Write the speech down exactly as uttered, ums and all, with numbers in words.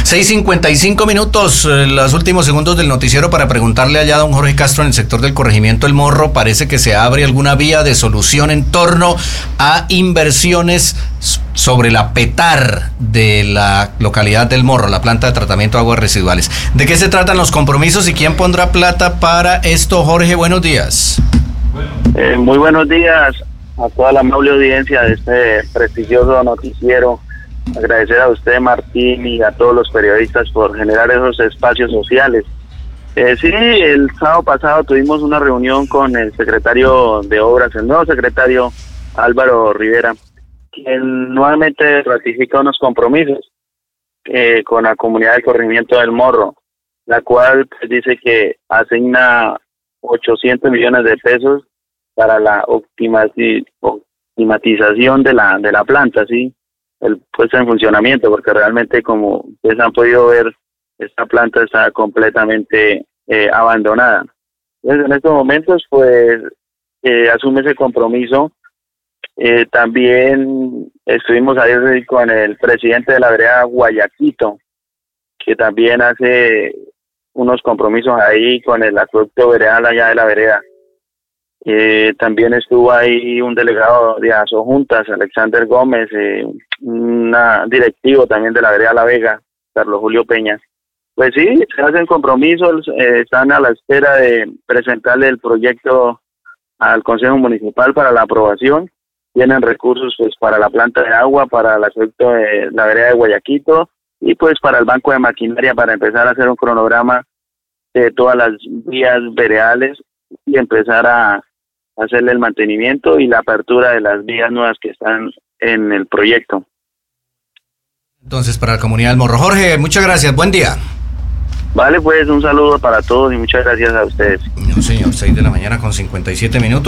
seis cincuenta y cinco minutos, eh, los últimos segundos del noticiero para preguntarle allá a don Jorge Castro en el sector del corregimiento El Morro. Parece que se abre alguna vía de solución en torno a inversiones sobre la PETAR de la localidad del Morro, la planta de tratamiento de aguas residuales. ¿De qué se tratan los compromisos y quién pondrá plata para esto? Jorge, buenos días. Eh, muy buenos días a toda la amable audiencia de este prestigioso noticiero. Agradecer a usted, Martín, y a todos los periodistas por generar esos espacios sociales. Eh, sí, el sábado pasado tuvimos una reunión con el secretario de Obras, el nuevo secretario Álvaro Rivera, quien nuevamente ratifica unos compromisos eh, con la comunidad del corregimiento del Morro, la cual pues, dice que asigna ochocientos millones de pesos para la optimati- optimatización de la de la planta, sí, el puesto en funcionamiento, porque realmente, como ustedes han podido ver, esta planta está completamente eh, abandonada. Entonces, en estos momentos, pues, eh, asume ese compromiso. Eh, también estuvimos ahí con el presidente de la vereda Guayaquito, que también hace unos compromisos ahí con el acueducto veredal allá de la vereda. Eh, también estuvo ahí un delegado de Asojuntas, Alexander Gómez, eh, un directivo también de la vereda La Vega, Carlos Julio Peña. Pues sí, se hacen compromisos, eh, están a la espera de presentarle el proyecto al Consejo Municipal para la aprobación. Tienen recursos pues para la planta de agua, para el acueducto de la vereda de Guayaquito y pues para el banco de maquinaria para empezar a hacer un cronograma de todas las vías veredales y empezar a hacerle el mantenimiento y la apertura de las vías nuevas que están en el proyecto. Entonces, para la comunidad del Morro. Jorge, muchas gracias, buen día. Vale, pues un saludo para todos y muchas gracias a ustedes. No, señor, seis de la mañana con cincuenta y siete minutos.